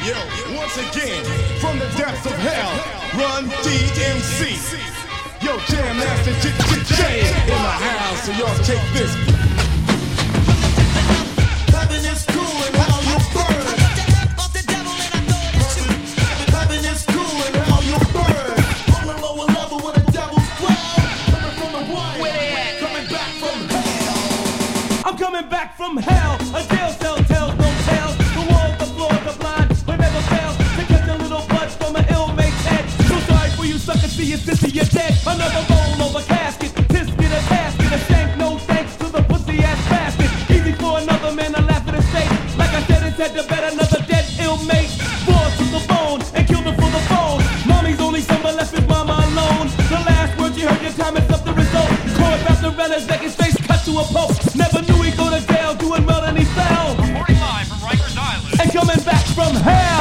Yo, once again, from the depths of hell, Run DMC. Yo, Jam Master J in the house, so y'all take this. Heaven is cool and how you burn. Heaven is cool and how you burn. On the lower level with a devil's crown. Coming from the wire, coming back from hell. I'm coming back from hell. A jail cell tells no tales. The walls, the floor, the blind will never fail to catch a little blood from an ill mate's head. So sorry for you suckers, see you sissy, you're dead. Another roll over casket, tisket a casket, a shank, no thanks to the pussy ass bastard. Easy for another man to laugh at his face. Like I said, it's had to bet another dead ill mate. Forced to the bone and killed her for the phone. Mommy's only son but left his mama alone. The last word you heard, your time is up the result. Caught wrapped around his neck, his face cut to a pulp. Never knew he'd go to jail doing well and he fell. Reporting live from Rikers Island. And coming back from hell.